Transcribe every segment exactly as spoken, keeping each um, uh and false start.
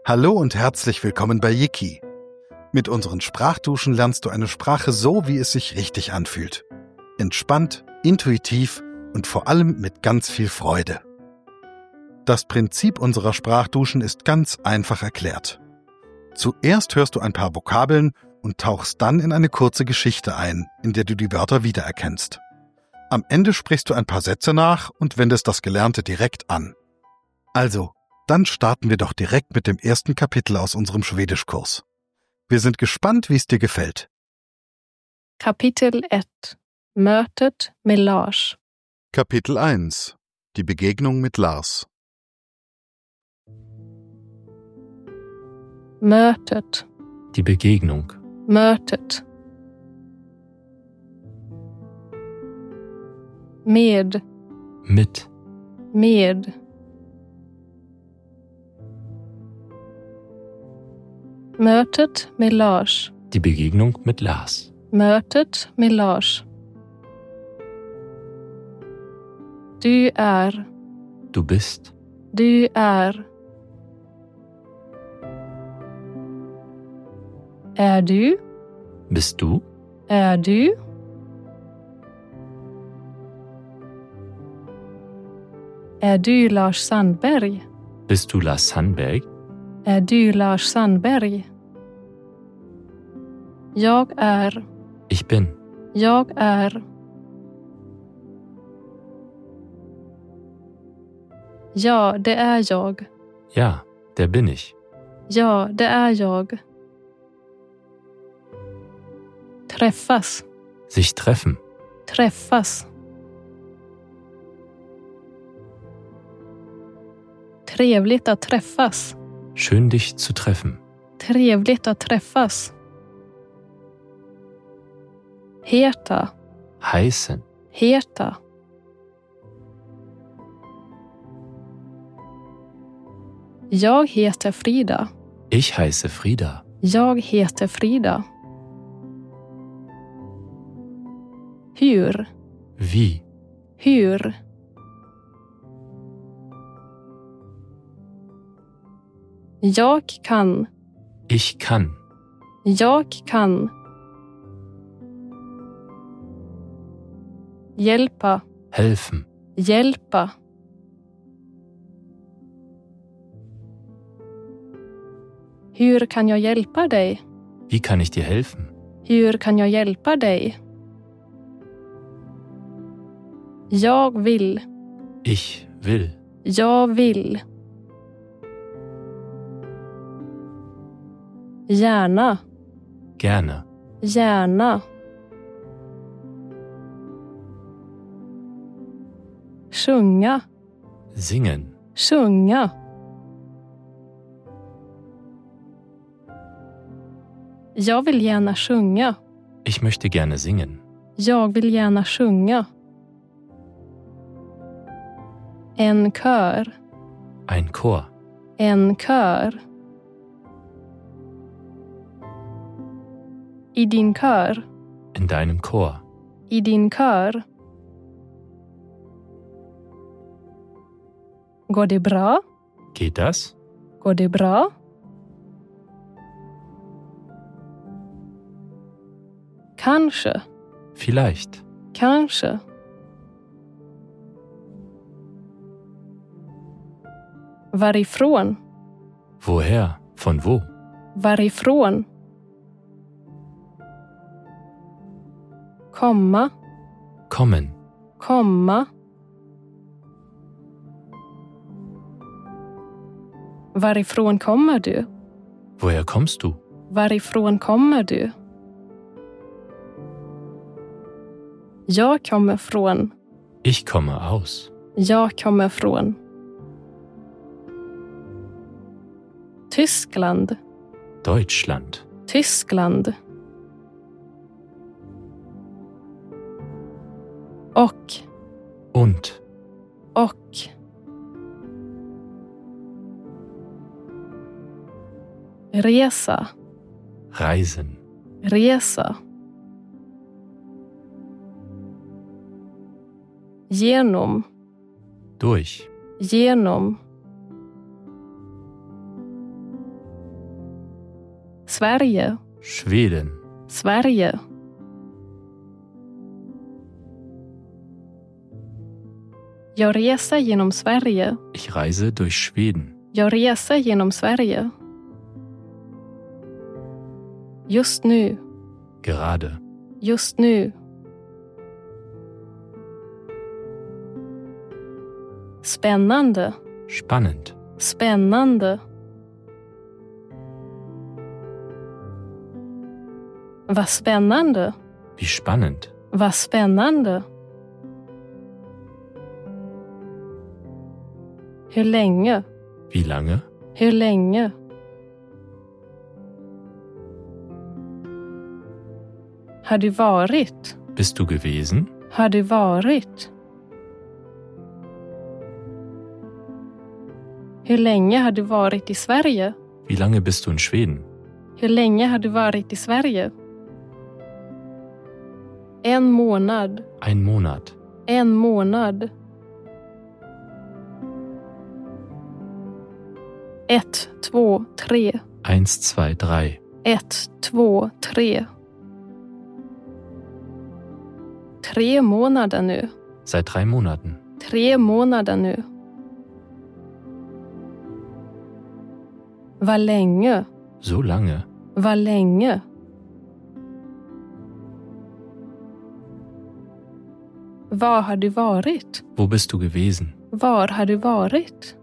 Hallo und herzlich willkommen bei Yiki. Mit unseren Sprachduschen lernst du eine Sprache so, wie es sich richtig anfühlt. Entspannt, intuitiv und vor allem mit ganz viel Freude. Das Prinzip unserer Sprachduschen ist ganz einfach erklärt. Zuerst hörst du ein paar Vokabeln und tauchst dann in eine kurze Geschichte ein, in der du die Wörter wiedererkennst. Am Ende sprichst du ein paar Sätze nach und wendest das Gelernte direkt an. Also, dann starten wir doch direkt mit dem ersten Kapitel aus unserem Schwedischkurs. Wir sind gespannt, wie es dir gefällt. Kapitel ett. Mötet med Lars. Kapitel eins. Die Begegnung mit Lars. Mötet. Die Begegnung. Mötet. Med. Mit. Med. Mötet med Lars. Die Begegnung mit Lars. Mötet med Lars. Du är. Du bist. Du är. Är du? Bist du? Är du? Är du Lars Sandberg? Bist du Lars Sandberg? Är du Lars Sandberg? Jag är. Ich bin. Jag är. Ja, det är jag. Ja, der bin ich. Ja, det är jag. Träffas. Sich treffen. Träffas. Trevligt att träffas. Schön dich zu treffen. Trevligt att träffas. Heta. Heißen. Heta. Jag heter Frida. Ich heiße Frida. Jag heter Frida. Hur? Wie? Hur? Jag kan. Ich kann. Jag kan. Hjälpa. Helfen. Hjälpa. Hur kan jag hjälpa dig? Wie kann ich dir helfen? Hur kan jag hjälpa dig? Jag vill. Ich will. Jag vill. Gärna. Gerne. Gärna. Sjunga. Singen. Sjunga. Jag vill gärna sjunga. Ich möchte gerne singen. Jag vill gärna sjunga. En kör. Ein Chor. En kör. I din kör. In deinem Chor. I din kör. Går det bra? Geht das? Går det bra? Kanske. Vielleicht. Kanske. Varifrån? Woher? Von wo? Varifrån? Komma. Kommen. Komma. Varifrån kommer du? Woher kommst du? Varifrån kommer du? Jag kommer från. Ich komme aus. Jag kommer från. Tyskland. Deutschland. Tyskland. Och. Und. Och. Resa. Reisen. Resa. Genom. Durch. Genom. Sverige. Schweden. Sverige. Jag reser genom Sverige. Ich reise durch Schweden. Jag reser genom Sverige. Just nu. Gerade. Just nu. Spännande. Spannend. Spännande. Vad spännande. Wie spannend. Vad spännande. Hur länge? Wie lange? Hur länge? Har du varit? Bist du gewesen? Har du varit? Hur länge har du varit i Sverige? Wie lange bist du in Schweden? Hur länge har du varit i Sverige? En månad. Ein Monat. En månad. Ett, två, tre. Eins, zwei, drei. Ett, två, tre. Tre månader nu. Seit drei Monaten. Tre månader nu. Vad länge? So lange. Vad länge? Var har du varit? Wo bist du gewesen? Var har du varit?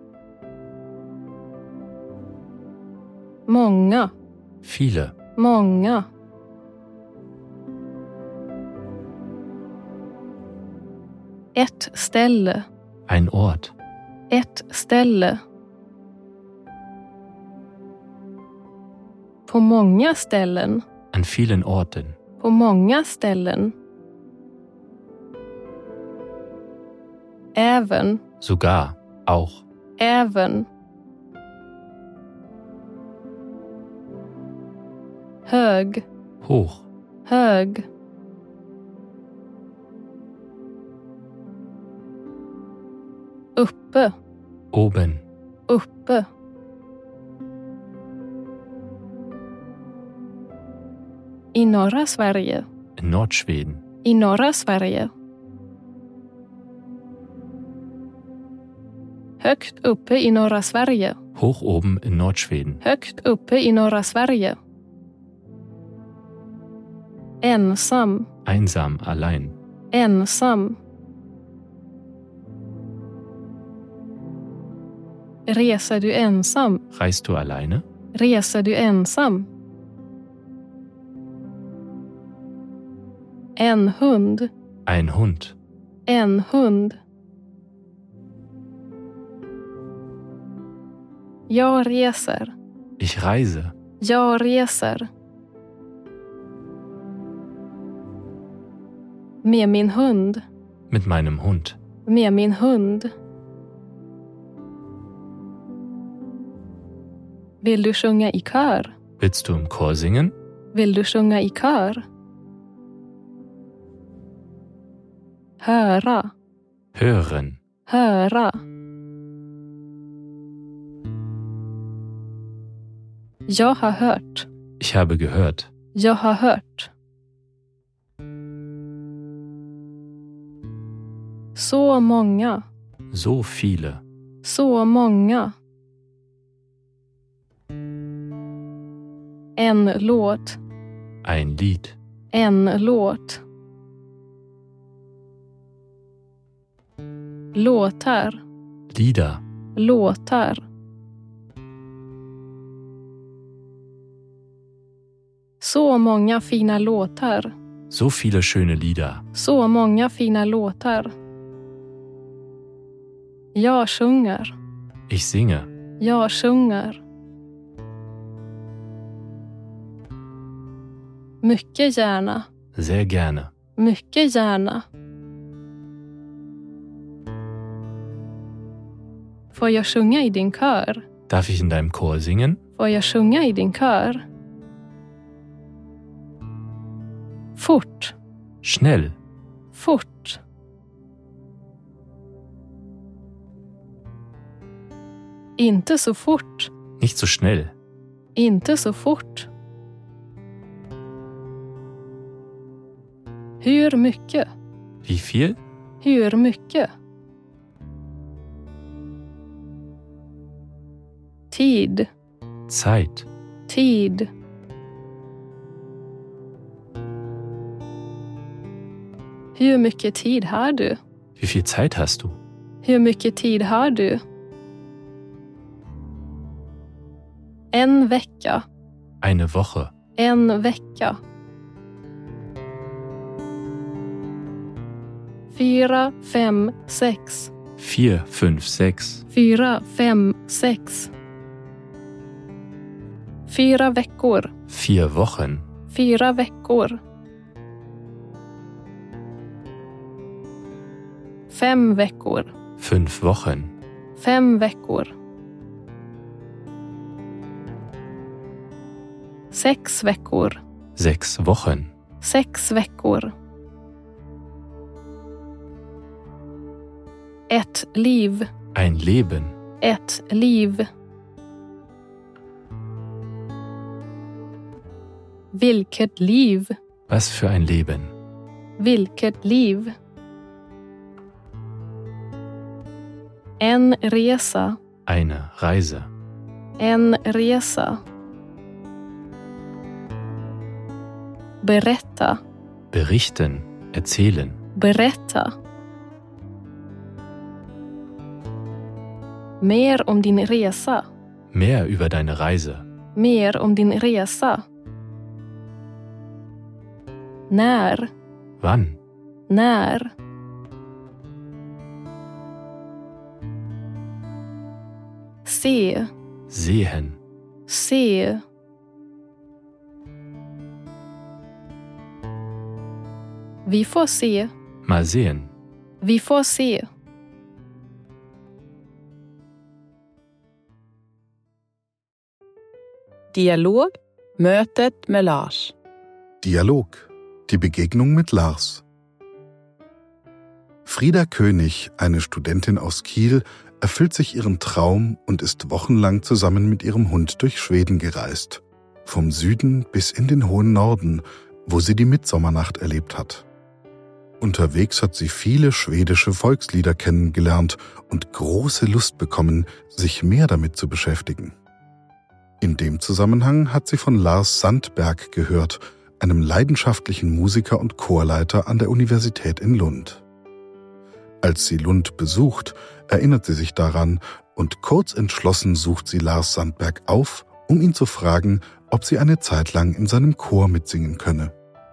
Många. Viele. Många. Ett ställe. Ein Ort. Ett ställe. På många ställen. An vielen Orten. På många ställen. Även. Sogar. Auch. Även. Hög. Hoch. Hög. Uppe. Oben. Uppe. I norra Sverige. In Nordschweden. I norra Sverige. Högt uppe i norra Sverige. Hoch oben in Nordschweden. Högt uppe i norra Sverige. Ensam. Einsam, allein. Ensam. Reser du ensam? Reist du alleine? Reser du ensam? En hund. Ein Hund. En hund. Jag reser. Ich reise. Jag reser. Med min hund. Mit meinem Hund. Med min hund. Vill du sjunga i kör? Willst du im Chor singen? Vill du sjunga i kör? Höra. Hören. Höra. Jag har hört. Ich habe gehört. Jag har hört. Så många. So viele. Så många. En låt. Ein Lied. En låt. Låtar. Lieder. Låtar. Så många fina låtar. So viele schöne Lieder. Så många fina låtar. Jag sjunger. Ich singe. Jag sjunger. Mycket gärna. Sehr gerne. Mycket gärna. Får jag sjunga i din kör? Darf ich in deinem Chor singen? Får jag sjunga i din kör? Fort. Schnell. Fort. Inte så fort. Nicht so schnell. Inte så fort. Hur mycket? Wie viel? Hur mycket? Tid. Zeit. Tid. Hur mycket tid har du? Wie viel Zeit hast du? Hur mycket tid har du? En vecka. Eine Woche. En vecka. Fyra, fem, sex. Vier, fünf, sechs. Fyra, fem, sex. Fyra veckor. Vier Wochen. Fyra veckor. Fem veckor. Fünf Wochen. Fem veckor. Sex veckor. Sechs Wochen. Sex veckor. Ett liv. Ein Leben. Ett liv. Vilket liv. Was für ein Leben. Vilket liv. En resa. Eine Reise. En resa. Berätta. Berichten. Erzählen. Berätta. Mer om din resa. Mehr über deine Reise. Mer om din resa. När. Wann? När. Se. Sehen. Se. Vi får se. Mal sehen. Vi får se. Dialog, mötet med Lars. Dialog. Die Begegnung mit Lars. Frieda König, eine Studentin aus Kiel, erfüllt sich ihren Traum und ist wochenlang zusammen mit ihrem Hund durch Schweden gereist. Vom Süden bis in den hohen Norden, wo sie die Mitsommernacht erlebt hat. Unterwegs hat sie viele schwedische Volkslieder kennengelernt und große Lust bekommen, sich mehr damit zu beschäftigen. In dem Zusammenhang hat sie von Lars Sandberg gehört, einem leidenschaftlichen Musiker und Chorleiter an der Universität in Lund. Als sie Lund besucht, erinnert sie sich daran und kurz entschlossen sucht sie Lars Sandberg auf, um ihn zu fragen, ob sie eine Zeit lang in seinem Chor mitsingen könne.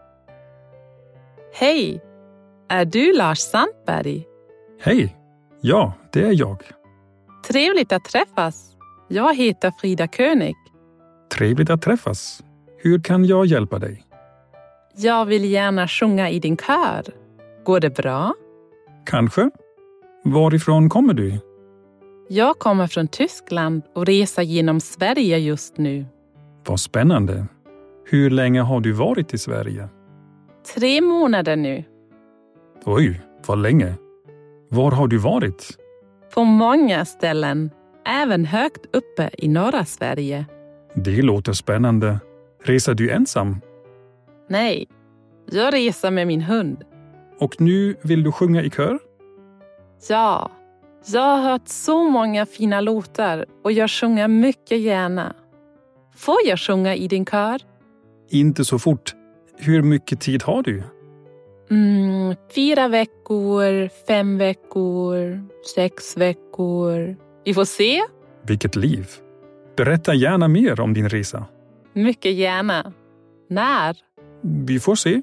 Hej, är du Lars Sandberg? Hej, ja, det är jag. Trevligt att träffas. Jag heter Frieda König. Trevligt att träffas. Hur kan jag hjälpa dig? Jag vill gärna sjunga i din kör. Går det bra? Kanske. Varifrån kommer du? Jag kommer från Tyskland och reser genom Sverige just nu. Vad spännande. Hur länge har du varit i Sverige? Tre månader nu. Oj, vad länge. Var har du varit? På många ställen, även högt uppe i norra Sverige. Det låter spännande. Reser du ensam? Nej, jag reser med min hund. Och nu vill du sjunga i kör? Ja, jag har hört så många fina låtar och jag sjunger mycket gärna. Får jag sjunga i din kör? Inte så fort. Hur mycket tid har du? Mm, fyra veckor, fem veckor, sex veckor. Vi får se. Vilket liv. Berätta gärna mer om din resa. Mycket gärna. När? Vi får se.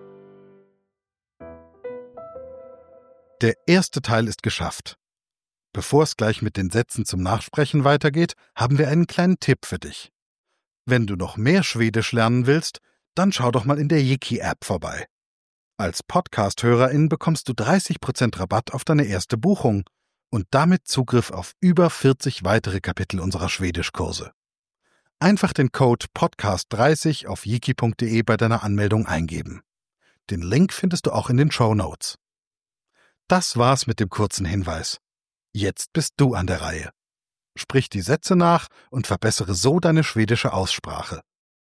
Der erste Teil ist geschafft. Bevor es gleich mit den Sätzen zum Nachsprechen weitergeht, haben wir einen kleinen Tipp für dich. Wenn du noch mehr Schwedisch lernen willst, dann schau doch mal in der Jiki-App vorbei. Als Podcast-Hörerin bekommst du dreißig Prozent Rabatt auf deine erste Buchung und damit Zugriff auf über vierzig weitere Kapitel unserer Schwedischkurse. Einfach den Code Podcast dreißig auf jiki punkt de bei deiner Anmeldung eingeben. Den Link findest du auch in den Shownotes. Das war's mit dem kurzen Hinweis. Jetzt bist du an der Reihe. Sprich die Sätze nach und verbessere so deine schwedische Aussprache.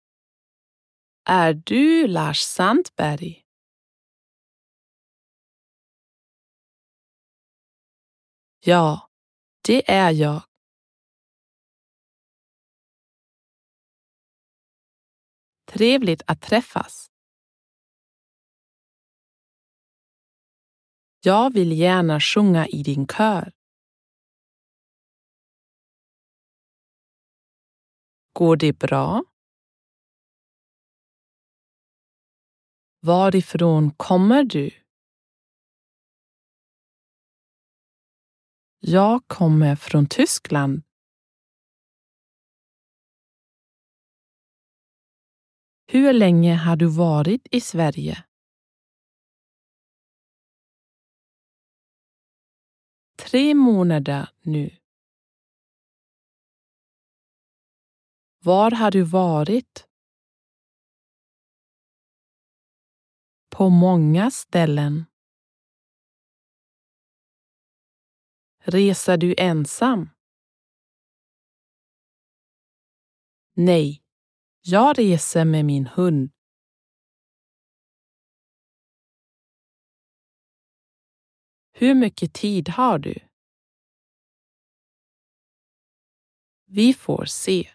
Är du Lars Sandberg? Ja, det är jag. Trevligt att träffas. Jag vill gärna sjunga i din kör. Går det bra? Varifrån kommer du? Jag kommer från Tyskland. Hur länge har du varit i Sverige? Tre månader nu. Var har du varit? På många ställen. Reser du ensam? Nej, jag reser med min hund. Hur mycket tid har du? Vi får se.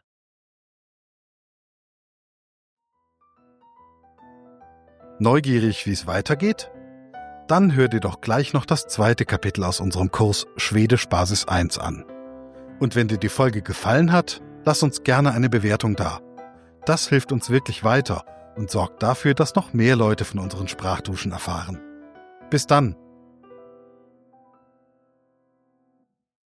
Neugierig, wie es weitergeht? Dann hör dir doch gleich noch das zweite Kapitel aus unserem Kurs Schwedisch Basis eins an. Und wenn dir die Folge gefallen hat, lass uns gerne eine Bewertung da. Das hilft uns wirklich weiter und sorgt dafür, dass noch mehr Leute von unseren Sprachduschen erfahren. Bis dann!